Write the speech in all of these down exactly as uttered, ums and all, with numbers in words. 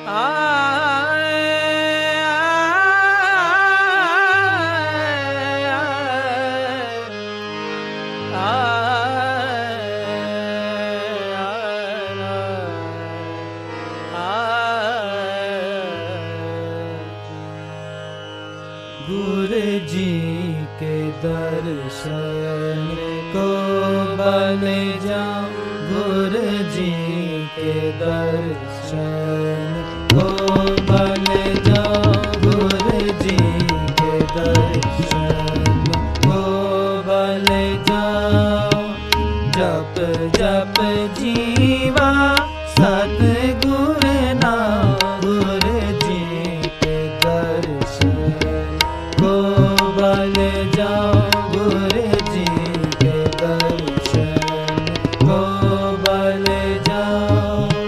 गुरु जी के दर्शन को बल जाऊं, गुरु जी के दर्शन को बल जाऊं, गुरु जी के दर्शन को बल जाऊं। जप जप जीवा सतगुरु नाम, गुरु जी के दर्शन को बल जाऊं, गुरु जी के दर्शन को बल जाऊं।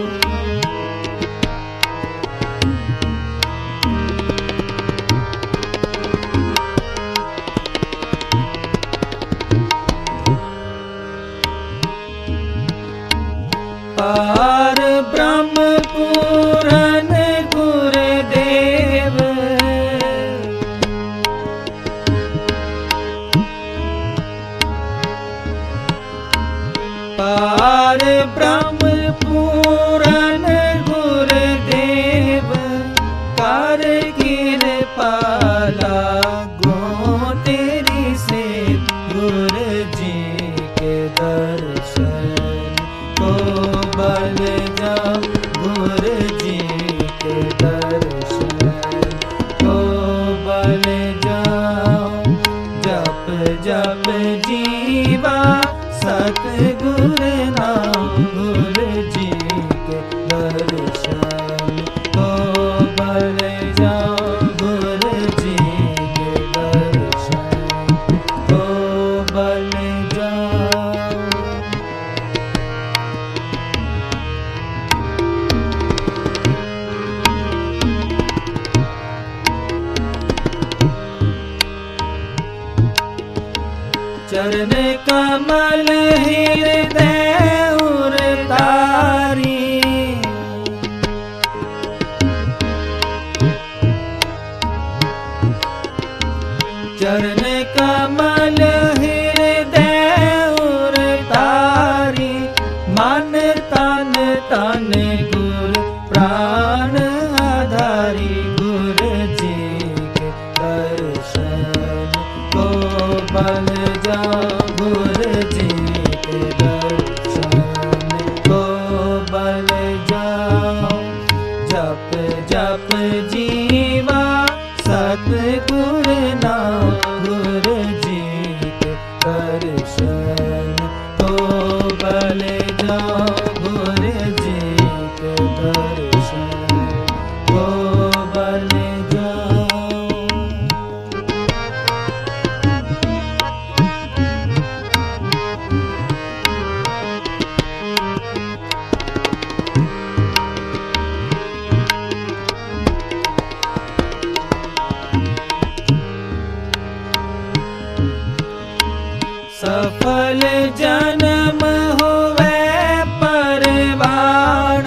पार ब्रह्म पूरन गुरुदेव, पार ब्रह्म पूरन गुरुदेव, कर कृपा लागो तेरी से, गुरु जी के दर्शन को बल जाऊं, गुरु जी के दर्शन को बल जाऊं। जप जप जीवा सतगुरु नाम, गुरु जी के दर्शन को बल जाऊं, गुरु जी के दर्शन को बल जाऊं। चरण कमल हृदय उर तारी, चरण कमल हृदय उर तारी। मन तन तन गुरु प्राण आधारी, गुरु जी के दर्शन को बल जाऊं, गुरु जी के दर्शन को बल जाऊं। जप जप जीवा सतगुरु नाम, गुरु जी के दर्शन को बल जाऊं, गुरु जी के दर्शन को बल जाऊं। सफल जन्म होवे परवान,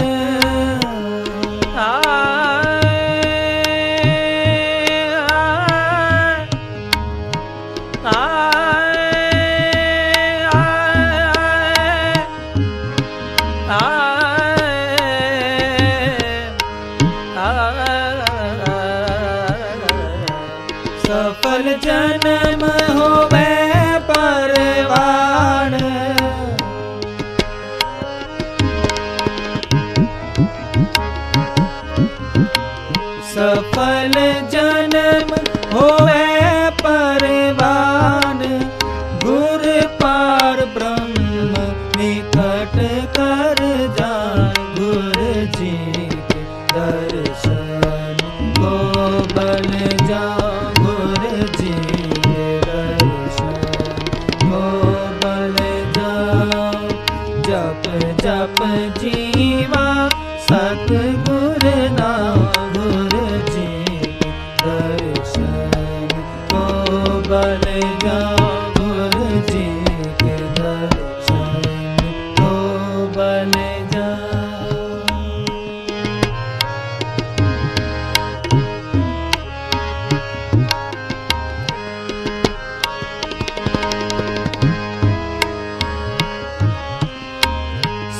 सफल जन्म होवे परवान। सफल जन्म होवे परवान, गुरु पार ब्रह्म निकट कर जान, गुरु जी के दर्शन को बल जाऊं, गुरु जी के दर्शन को बल जाऊं। जप जप जीवा सतगुरु नाम, गुरु जी के दर्शन को बल जाऊं, गुरु जी के दर्शन को बल जाऊं।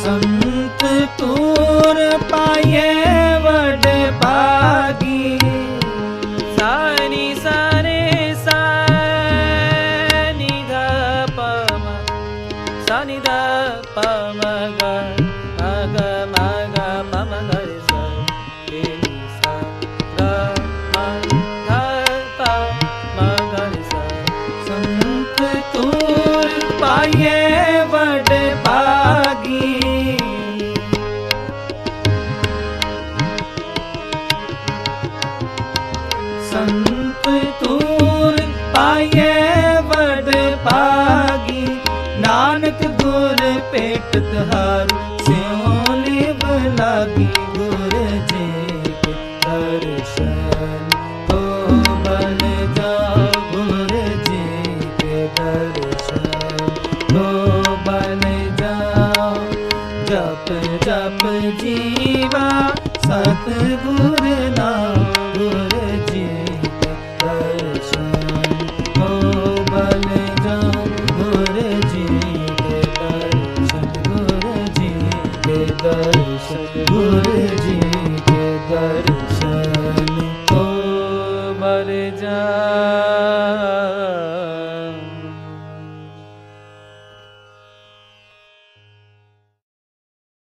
संत तूर पाए वड भागी। सा नि सा रे सा नि ध प म सा नि ध प म ग म ग म ग प म ग रे सा रे नि सा ग म ध प म ग रे सा। संत तूर पाए वड भागी। संत तूर पाए वड भागी। नानक गुर पेट तहारू स्यों लिव लागी। गुर जी के दर्शन हो बल जाओ। गुर जी के दर्शन हो बल जाओ। जप जप जीवा सतगुर नाम। गुर जी के दर्शन हो बल जाओ। गुर जी के दर्शन गुर जी के दर्शन गुर जी के दर्शन हो बल जाओ।